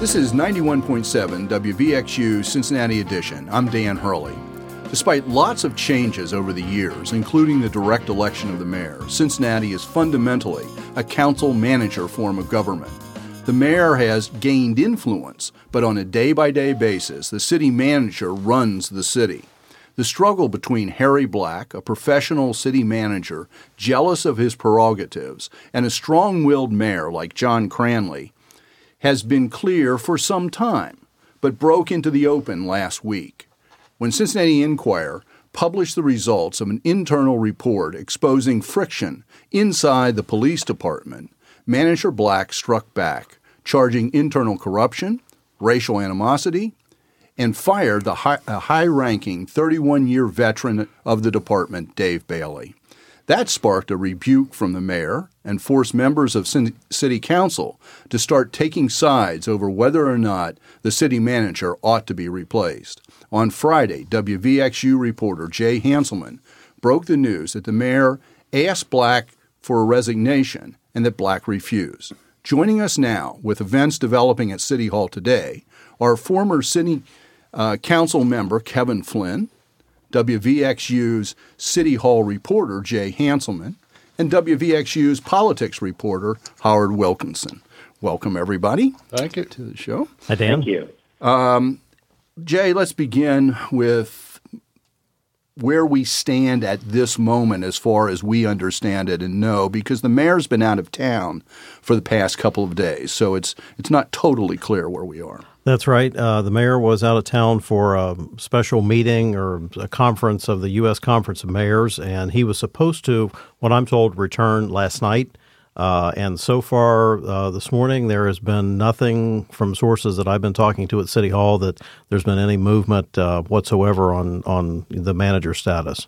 This is 91.7 WVXU Cincinnati Edition. I'm Dan Hurley. Despite lots of changes over the years, including the direct election of the mayor, Cincinnati is fundamentally a council-manager form of government. The mayor has gained influence, but on a day-by-day basis, the city manager runs the city. The struggle between Harry Black, a professional city manager jealous of his prerogatives, and a strong-willed mayor like John Cranley has been clear for some time, but broke into the open last week when Cincinnati Enquirer published the results of an internal report exposing friction inside the police department. Manager Black struck back, charging internal corruption, racial animosity, and fired a high-ranking 31-year veteran of the department, Dave Bailey. That sparked a rebuke from the mayor and forced members of city council to start taking sides over whether or not the city manager ought to be replaced. On Friday, WVXU reporter Jay Hanselman broke the news that the mayor asked Black for a resignation and that Black refused. Joining us now with events developing at City Hall today are former city council member Kevin Flynn, WVXU's City Hall reporter, Jay Hanselman, and WVXU's politics reporter, Howard Wilkinson. Welcome, everybody. Thank you. To the show. Hi, Dan. Thank you. Jay, let's begin with where we stand at this moment as far as we understand it and know, because the mayor's been out of town for the past couple of days, so it's not totally clear where we are. That's right. The mayor was out of town for a special meeting or a conference of the U.S. Conference of Mayors, and he was supposed to, what I'm told, return last night. And so far this morning, there has been nothing from sources that I've been talking to at City Hall that there's been any movement whatsoever on the manager status.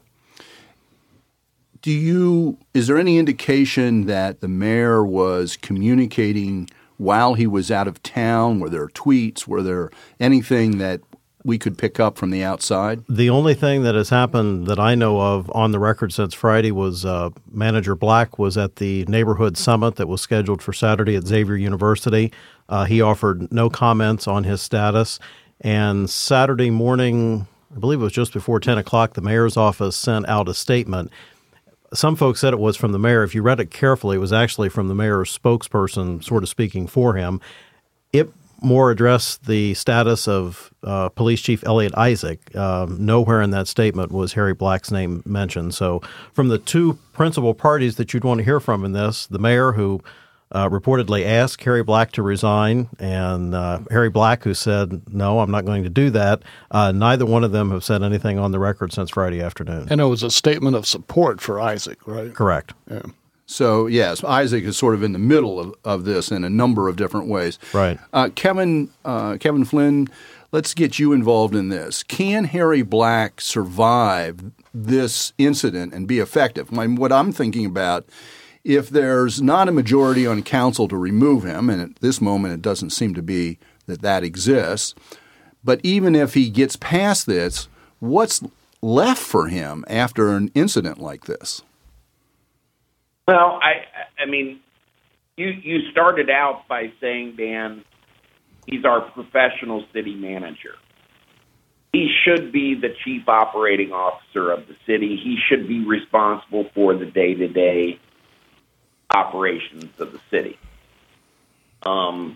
Is there any indication that the mayor was communicating while he was out of town? Were there tweets? Were there anything that we could pick up from the outside? The only thing that has happened that I know of on the record since Friday was Manager Black was at the neighborhood summit that was scheduled for Saturday at Xavier University. He offered no comments on his status. And Saturday morning, I believe it was just before 10 o'clock, the mayor's office sent out a statement. Some folks said it was from the mayor. If you read it carefully, it was actually from the mayor's spokesperson sort of speaking for him. It more addressed the status of Police Chief Elliot Isaac. Nowhere in that statement was Harry Black's name mentioned. So from the two principal parties that you'd want to hear from in this, the mayor who reportedly asked Harry Black to resign and Harry Black who said, no, I'm not going to do that. Neither one of them have said anything on the record since Friday afternoon. And it was a statement of support for Isaac, right? Correct. Yeah. So, yes, Isaac is sort of in the middle of this in a number of different ways. Right. Kevin Flynn, let's get you involved in this. Can Harry Black survive this incident and be effective? What I'm thinking about, if there's not a majority on council to remove him, and at this moment it doesn't seem to be that exists, but even if he gets past this, what's left for him after an incident like this? Well, I mean, you started out by saying, Dan, he's our professional city manager. He should be the chief operating officer of the city. He should be responsible for the day-to-day operations of the city. The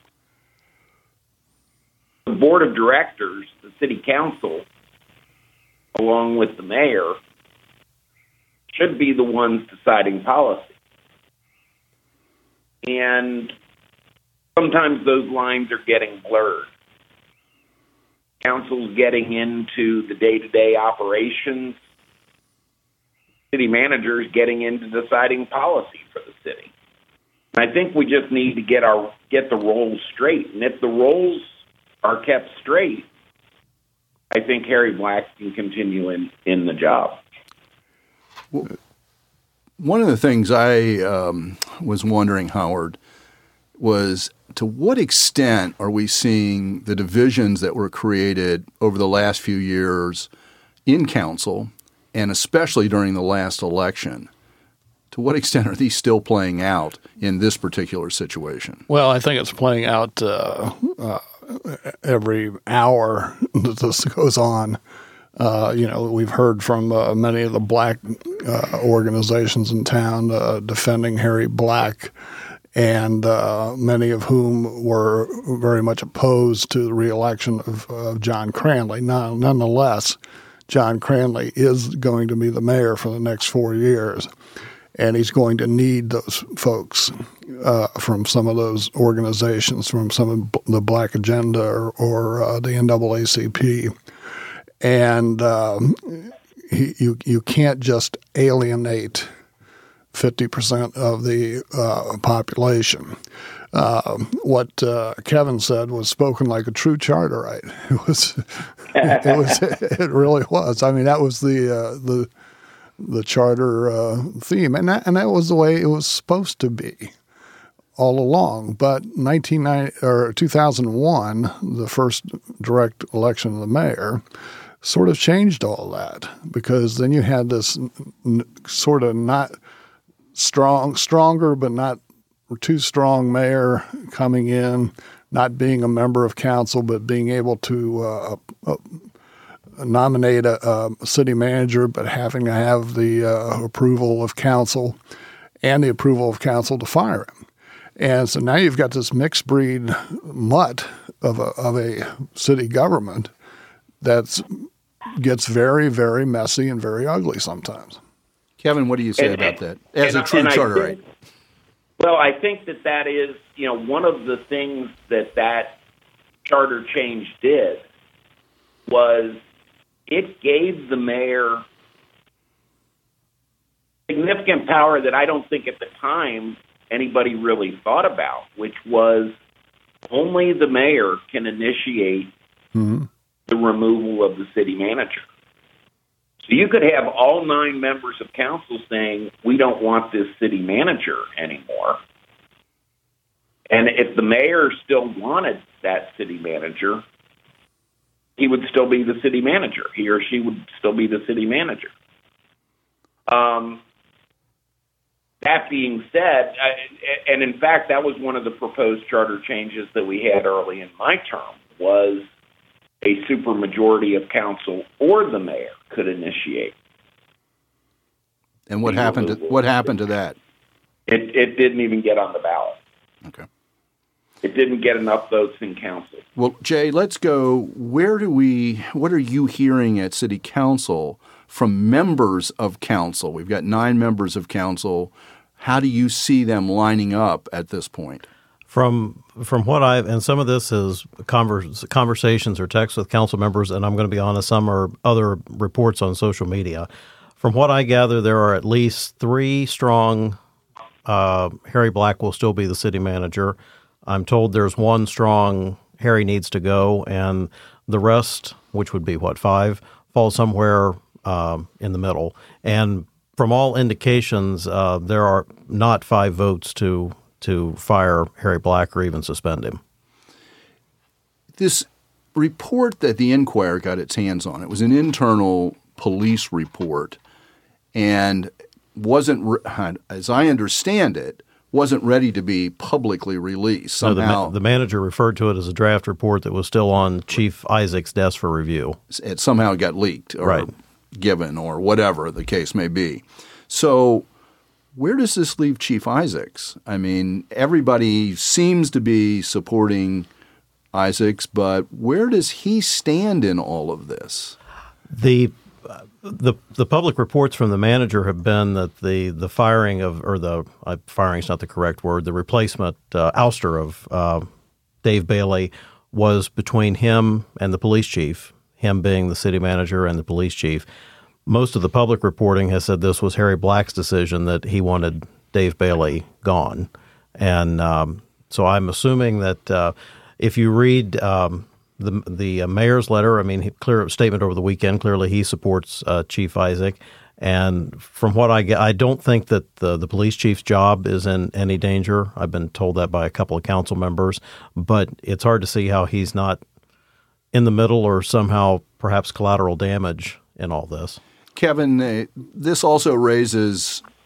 board of directors, the city council, along with the mayor, should be the ones deciding policy. And sometimes those lines are getting blurred. Council's getting into the day-to-day operations. City managers getting into deciding policy for the city. And I think we just need to get the roles straight. And if the roles are kept straight, I think Harry Black can continue in the job. Well, one of the things I was wondering, Howard, was to what extent are we seeing the divisions that were created over the last few years in council, and especially during the last election? To what extent are these still playing out in this particular situation? Well, I think it's playing out every hour that this goes on. We've heard from many of the black organizations in town defending Harry Black, and many of whom were very much opposed to the reelection of John Cranley. Nonetheless, John Cranley is going to be the mayor for the next 4 years, and he's going to need those folks from some of those organizations, from some of the Black Agenda or the NAACP. And you can't just alienate 50% of the population. What Kevin said was spoken like a true Charterite. It really was. I mean, that was the charter theme, and that was the way it was supposed to be all along. But 2001, the first direct election of the mayor, sort of changed all that, because then you had this sort of not stronger but not too strong mayor coming in, not being a member of council but being able to nominate a city manager, but having to have the approval of council and the approval of council to fire him. And so now you've got this mixed breed mutt of a city government that gets very, very messy and very ugly sometimes. Kevin, what do you say about that as a true Charterite? Well, I think that is, one of the things that charter change did was it gave the mayor significant power that I don't think at the time anybody really thought about, which was only the mayor can initiate the removal of the city manager. So you could have all 9 members of council saying, we don't want this city manager anymore. And if the mayor still wanted that city manager, he would still be the city manager. He or she would still be the city manager. That being said, and in fact, that was one of the proposed charter changes that we had early in my term, was a supermajority of council or the mayor could initiate. And what happened to that? It didn't even get on the ballot. Okay. It didn't get enough votes in council. Well, Jay, let's go. What are you hearing at City Council from members of council? We've got 9 members of council. How do you see them lining up at this point? From what and some of this is conversations or texts with council members, and I'm going to be honest, some are other reports on social media. From what I gather, there are at least 3 strong Harry Black will still be the city manager. I'm told there's 1 strong Harry needs to go, and the rest, which would be 5, fall somewhere in the middle. And from all indications, there are not 5 votes to fire Harry Black or even suspend him. This report that the Enquirer got its hands on, it was an internal police report, and wasn't, as I understand it, wasn't ready to be publicly released. Somehow, no, the manager referred to it as a draft report that was still on Chief Isaac's desk for review. It somehow got leaked or given or whatever the case may be. So where does this leave Chief Isaacs? I mean, everybody seems to be supporting Isaacs, but where does he stand in all of this? The public reports from the manager have been that the firing of, or the firing is not the correct word, the replacement ouster of Dave Bailey was between him and the police chief, him being the city manager and the police chief. Most of the public reporting has said this was Harry Black's decision, that he wanted Dave Bailey gone. And so I'm assuming that if you read the mayor's letter, I mean, clear statement over the weekend, clearly he supports Chief Isaac. And from what I get, I don't think that the police chief's job is in any danger. I've been told that by a couple of council members. But it's hard to see how he's not in the middle or somehow perhaps collateral damage in all this. Kevin, this also raises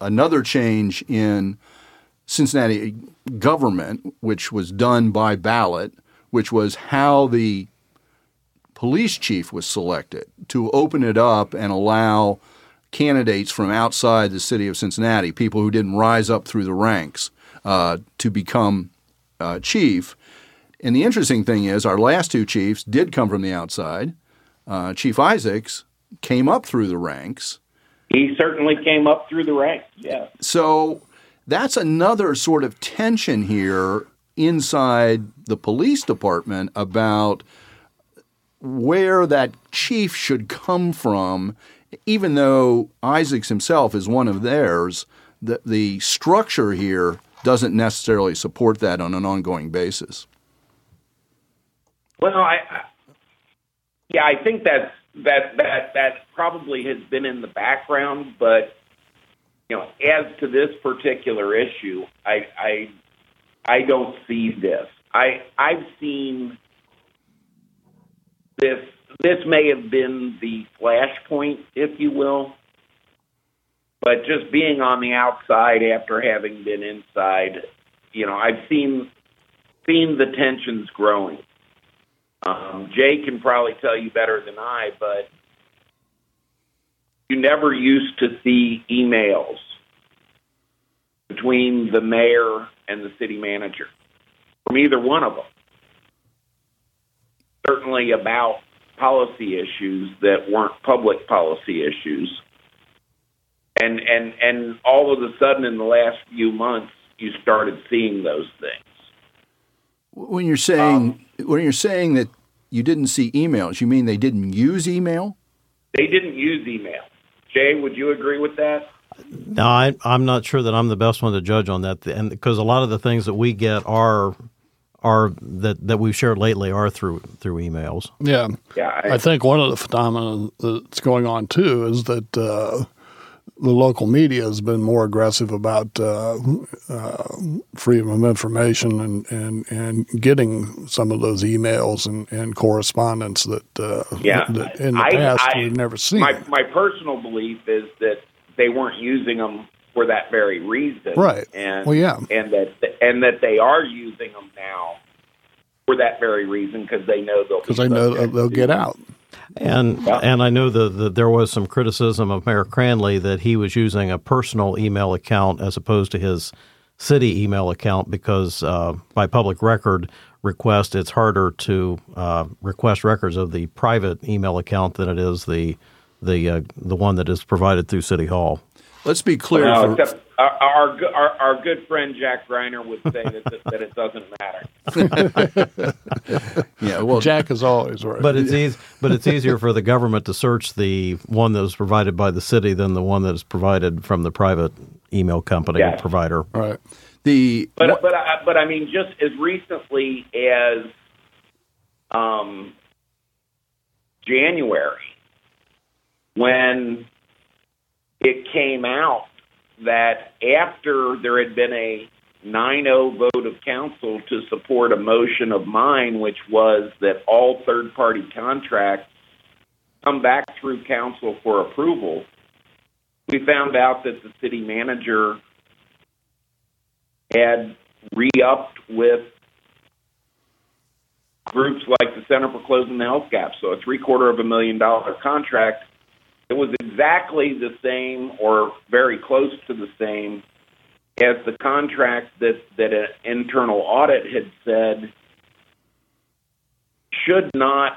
another change in Cincinnati government, which was done by ballot, which was how the police chief was selected, to open it up and allow candidates from outside the city of Cincinnati, people who didn't rise up through the ranks, to become chief. And the interesting thing is our last two chiefs did come from the outside. Chief Isaacs came up through the ranks. He certainly came up through the ranks, yeah. So that's another sort of tension here inside the police department about where that chief should come from. Even though Isaacs himself is one of theirs, the structure here doesn't necessarily support that on an ongoing basis. Well, I think that probably has been in the background, but as to this particular issue, I don't see this. I've seen this. This may have been the flashpoint, if you will, but just being on the outside after having been inside, I've seen the tensions growing. Jay can probably tell you better than I, but you never used to see emails between the mayor and the city manager from either one of them. Certainly about policy issues that weren't public policy issues. And all of a sudden in the last few months, you started seeing those things. When you're saying that you didn't see emails, you mean they didn't use email? They didn't use email. Jay, would you agree with that? No, I'm not sure that I'm the best one to judge on that, and because a lot of the things that we get are that we've shared lately are through emails. Yeah. Yeah. I think one of the phenomena that's going on too is that the local media has been more aggressive about freedom of information and getting some of those emails and correspondence that in the past we've never seen. My personal belief is that they weren't using them for that very reason, right? And and that they are using them now for that very reason because they know they'll get out. And I know that there was some criticism of Mayor Cranley that he was using a personal email account as opposed to his city email account because by public record request, it's harder to request records of the private email account than it is the one that is provided through City Hall. Let's be clear. Except our good friend Jack Greiner would say that it doesn't matter. Yeah, well, Jack is always right. But it's easier for the government to search the one that was provided by the city than the one that is provided from the private email company or provider. Right. But I mean, just as recently as January, when it came out that after there had been a 9-0 vote of council to support a motion of mine, which was that all third-party contracts come back through council for approval, we found out that the city manager had re-upped with groups like the Center for Closing the Health Gap, so a $750,000 contract. It was exactly the same or very close to the same as the contract that an internal audit had said should not,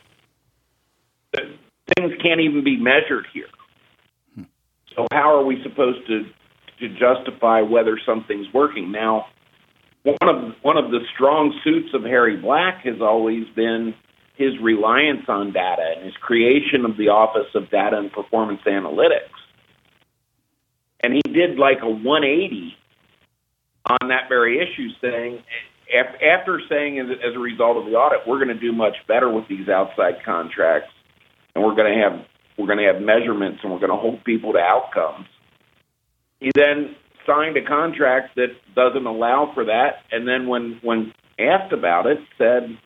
things can't even be measured here. So how are we supposed to justify whether something's working? Now, one of the strong suits of Harry Black has always been his reliance on data and his creation of the Office of Data and Performance Analytics. And he did like a 180 on that very issue, saying, after saying as a result of the audit, we're going to do much better with these outside contracts, and we're going to have measurements, and we're going to hold people to outcomes. He then signed a contract that doesn't allow for that, and then when asked about it, said,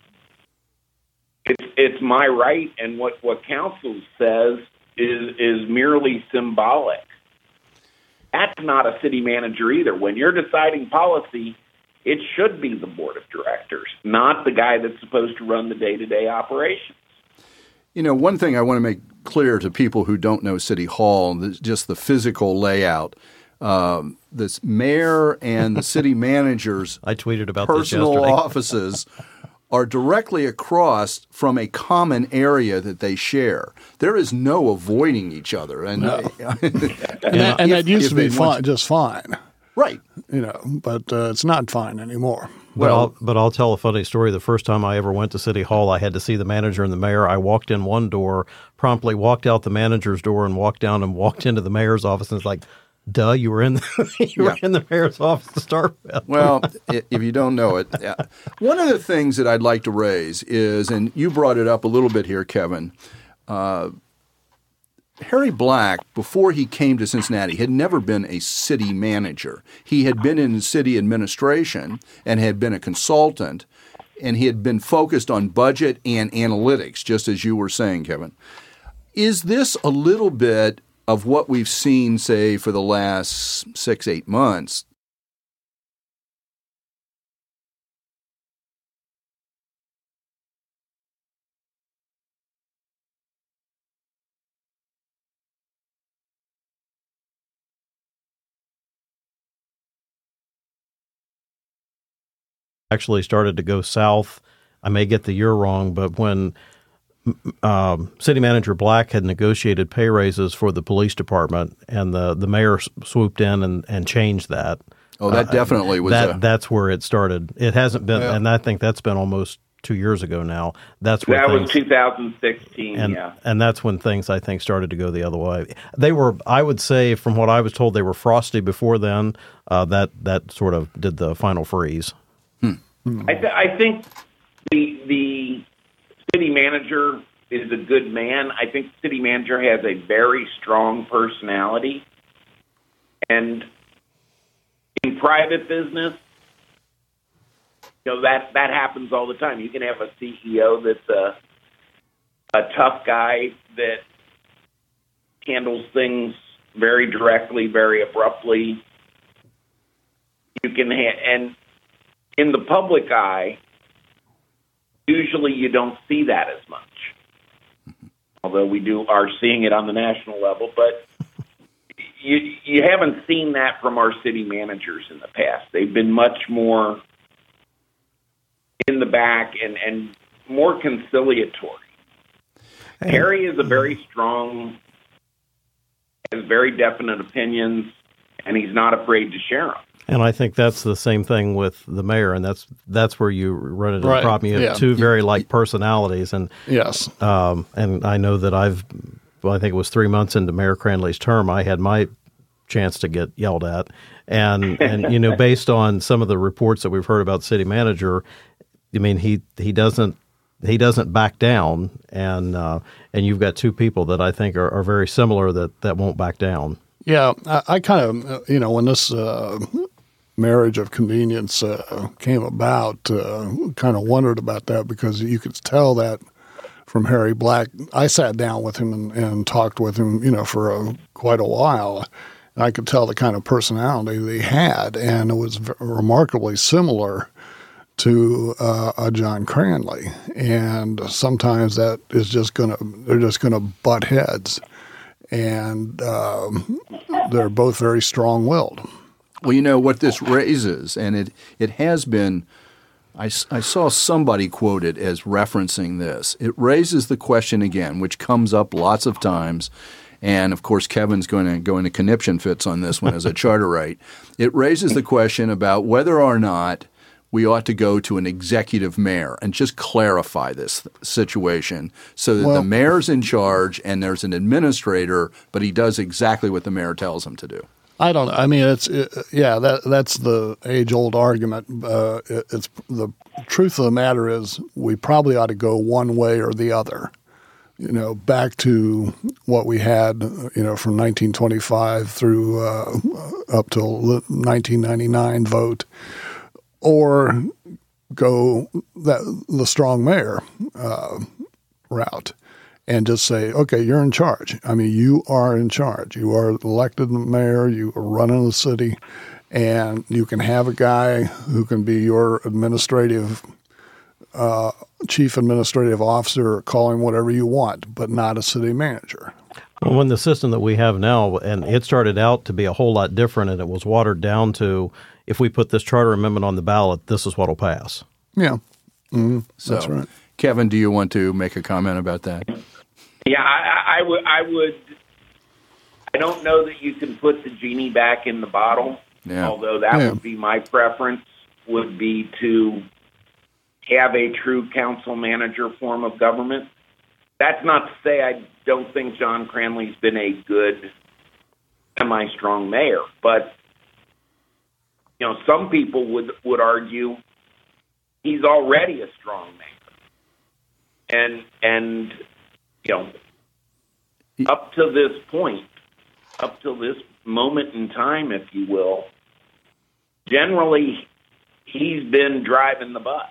it's my right, and what council says is merely symbolic. That's not a city manager either. When you're deciding policy, it should be the board of directors, not the guy that's supposed to run the day-to-day operations. You know, one thing I want to make clear to people who don't know City Hall, just the physical layout, this mayor and the city manager's I tweeted about personal this yesterday. offices are directly across from a common area that they share. There is no avoiding each other. And, and that used to be just fine. Right. You know, but it's not fine anymore. But I'll tell a funny story. The first time I ever went to City Hall, I had to see the manager and the mayor. I walked in one door, promptly walked out the manager's door, and walked down and walked into the mayor's office. And it's like, duh, you were in the mayor's office to start with. Well, if you don't know it, one of the things that I'd like to raise is, and you brought it up a little bit here, Kevin, Harry Black, before he came to Cincinnati, had never been a city manager. He had been in city administration and had been a consultant, and he had been focused on budget and analytics, just as you were saying, Kevin. Is this a little bit of what we've seen, say, for the last 6-8 months? Actually started to go south. I may get the year wrong, but when City Manager Black had negotiated pay raises for the police department, and the mayor swooped in and changed that. Oh, that definitely was that's where it started. It hasn't been, and I think that's been almost 2 years ago now. That was 2016, and that's when things, I think, started to go the other way. They were, I would say, from what I was told, they were frosty before then. That sort of did the final freeze. I think the city manager is a good man. I think the city manager has a very strong personality. And in private business, you know, that happens all the time. You can have a CEO that's a tough guy that handles things very directly, very abruptly. You can and in the public eye, usually you don't see that as much. Although we are seeing it on the national level, but you haven't seen that from our city managers in the past. They've been much more in the back and more conciliatory. Harry is a very strong, has very definite opinions, and he's not afraid to share them. And I think that's the same thing with the mayor, and that's where you run into the problem. You have two very like personalities, and yes, and I know that I think it was 3 months into Mayor Cranley's term, I had my chance to get yelled at, and you know, based on some of the reports that we've heard about city manager, I mean he doesn't back down, and you've got two people that I think are very similar that won't back down. Yeah, I kind of, you know, when this marriage of convenience came about, kind of wondered about that, because you could tell that from Harry Black. I sat down with him and talked with him, you know, for quite a while. And I could tell the kind of personality that he had, and it was remarkably similar to a John Cranley. And sometimes that is they're just gonna butt heads. And they're both very strong-willed. Well, you know what this raises, and it has been, I saw somebody quoted as referencing this. It raises the question again, which comes up lots of times, and of course Kevin's going to go into conniption fits on this one as a charterite. It raises the question about whether or not we ought to go to an executive mayor and just clarify this situation so that the mayor's in charge and there's an administrator, but he does exactly what the mayor tells him to do. I don't know. I mean, that's the age-old argument. It's the truth of the matter is we probably ought to go one way or the other. You know, back to what we had, you know, from 1925 through up till 1999 vote, or go the strong mayor route. and just say, okay, you're in charge. I mean, you are in charge. You are elected mayor. You are running the city, and you can have a guy who can be your chief administrative officer, call him whatever you want, but not a city manager. Well, when the system that we have now, and it started out to be a whole lot different, and it was watered down to, if we put this charter amendment on the ballot, this is what will pass. Yeah, So, that's right. Kevin, do you want to make a comment about that? Yeah, I would. I don't know that you can put the genie back in the bottle, although that would be my preference, would be to have a true council manager form of government. That's not to say I don't think John Cranley's been a good, semi-strong mayor, but some people would argue he's already a strong mayor, and up to this point, up till this moment in time, if you will, generally he's been driving the bus.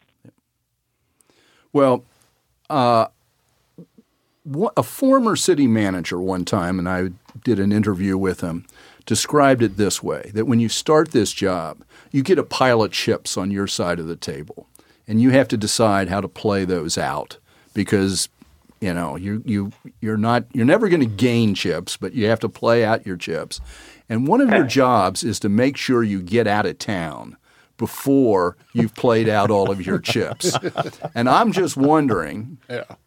Well, a former city manager one time, and I did an interview with him, described it this way, that when you start this job, you get a pile of chips on your side of the table, and you have to decide how to play those out because you're never going to gain chips, but you have to play out your chips. And one of your jobs is to make sure you get out of town before you've played out all of your chips. And I'm just wondering,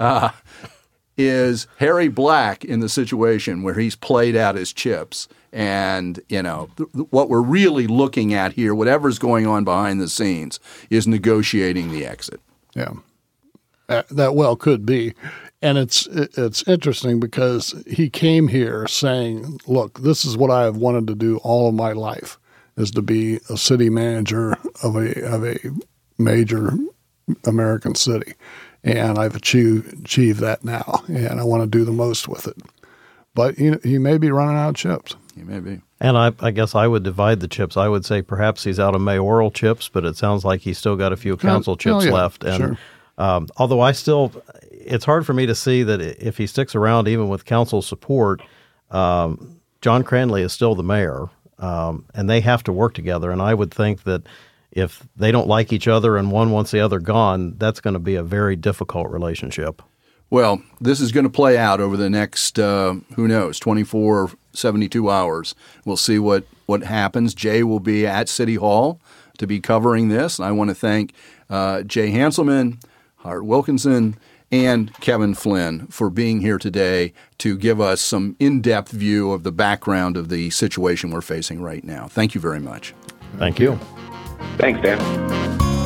is Harry Black in the situation where he's played out his chips? And, what we're really looking at here, whatever's going on behind the scenes, is negotiating the exit. Yeah, that well could be. And it's interesting because he came here saying, look, this is what I have wanted to do all of my life, is to be a city manager of a major American city. And I've achieved that now, and I want to do the most with it. But he may be running out of chips. He may be. And I guess I would divide the chips. I would say perhaps he's out of mayoral chips, but it sounds like he's still got a few council chips left. And sure. Although it's hard for me to see that if he sticks around even with council support, John Cranley is still the mayor, and they have to work together. And I would think that if they don't like each other and one wants the other gone, that's going to be a very difficult relationship. Well, this is going to play out over the next, 24, 72 hours. We'll see what happens. Jay will be at City Hall to be covering this. And I want to thank Jay Hanselman, Hart Wilkinson, and Kevin Flynn for being here today to give us some in-depth view of the background of the situation we're facing right now. Thank you very much. Thank you. Thanks, Dan.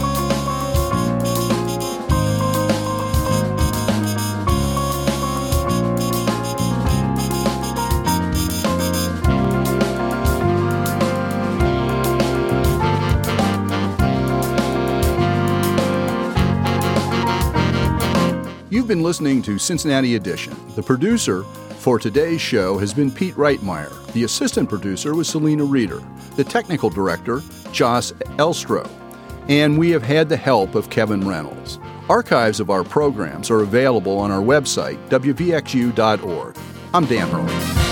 You've been listening to Cincinnati Edition. The producer for today's show has been Pete Reitmeyer. The assistant producer was Selena Reeder. The technical director, Joss Elstro. And we have had the help of Kevin Reynolds. Archives of our programs are available on our website, wvxu.org. I'm Dan Hurley.